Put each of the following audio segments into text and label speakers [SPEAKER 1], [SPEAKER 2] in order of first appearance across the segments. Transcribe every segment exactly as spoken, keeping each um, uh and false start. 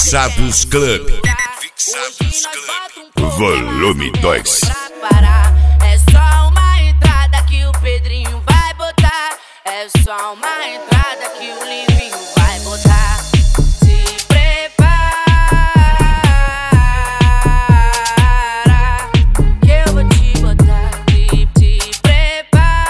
[SPEAKER 1] Fixados Club. Fixados Club. Volume dois.
[SPEAKER 2] É só uma entrada que o Pedrinho vai botar. É só uma entrada que o Livinho vai botar. Se prepara que eu vou te botar. Se prepara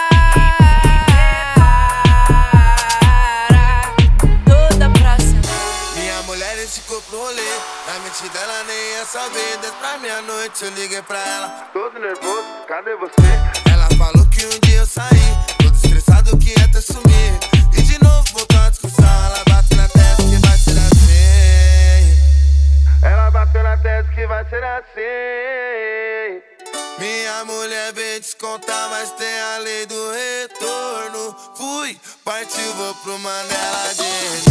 [SPEAKER 2] toda pra sentar.
[SPEAKER 3] Minha mulher esticou pro rolê, na mentira ela nem ia saber. Desde pra meia-noite eu liguei pra ela, todo nervoso, cadê você? Ela falou que um dia eu saí, todo estressado que ia até sumir. E de novo voltou a discussão, ela bateu na testa que vai ser assim. Ela bateu na testa que vai ser assim. Minha mulher veio descontar, mas tem a lei do retorno. Fui, partiu, vou pro Mandela de